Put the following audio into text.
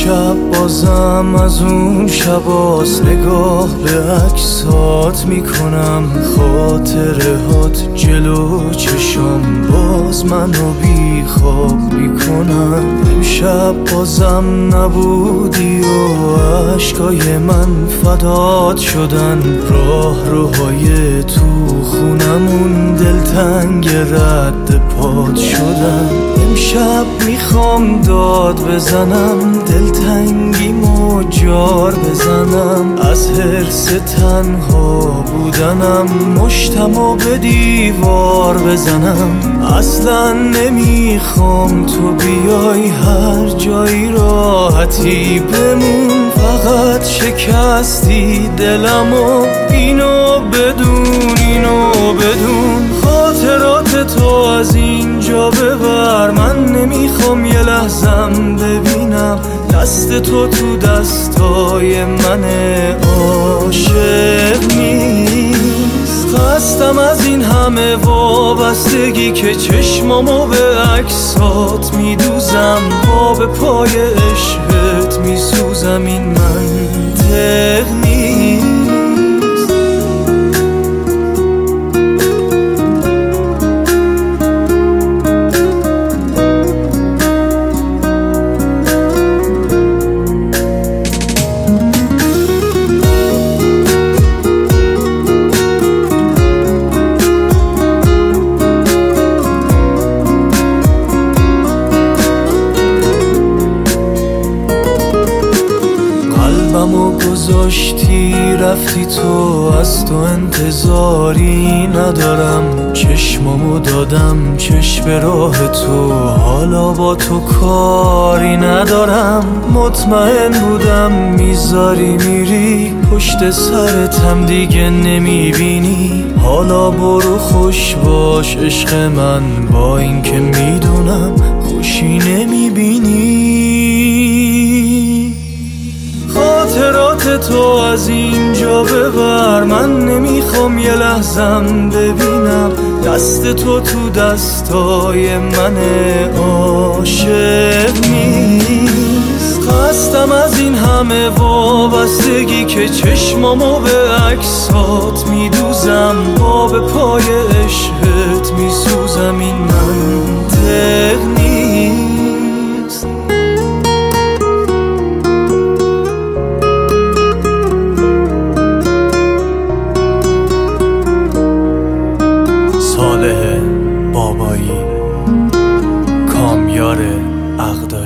امشب بازم از اون شباست، نگاه به عکسات میکنم، خاطره هات جلو چشم باز منو بی خواب میکنم. امشب بازم نبودی و عشقای من فدات شدن، راهروهای تو خونمون دلتنگ رد پات شدن. امشب میخوام داد بزنم، دلتنگیمو جار بزنم، از حرص تنها بودنم مشتمو به دیوار بزنم. اصلا نمیخوام تو بیای هر جایی راحتی بمون، فقط شکستی دلمو، اینو بدون خاطرات تو از اینجا ببر، من نمیخوام یه لحظم ببینم دست تو تو دستای من عاشق نیست. خستم از این همه وابستگی که چشمامو به عکسات میدوزم، پا به پای عشقت میسوزم، این منطق نیست. قلبمو گذاشتی رفتی تو، از تو انتظاری ندارم، چشمامو دادم چشم راه تو، حالا با تو کاری ندارم. مطمئن بودم میذاری میری، پشت سرتم دیگه نمیبینی، حالا برو خوش باش عشق من، با اینکه میدونم خوشی نمیبینی. خاطرات تو از اینجا ببر، من نمیخوام یه لحظم ببینم دست تو تو دستای من عاشق نیست. خستم از این همه وابستگی که چشمامو به عکسات میدوزم، پا به پای عشقت میسوزم، این منطق نیست. صالح بابایی، کامیار عقدایی.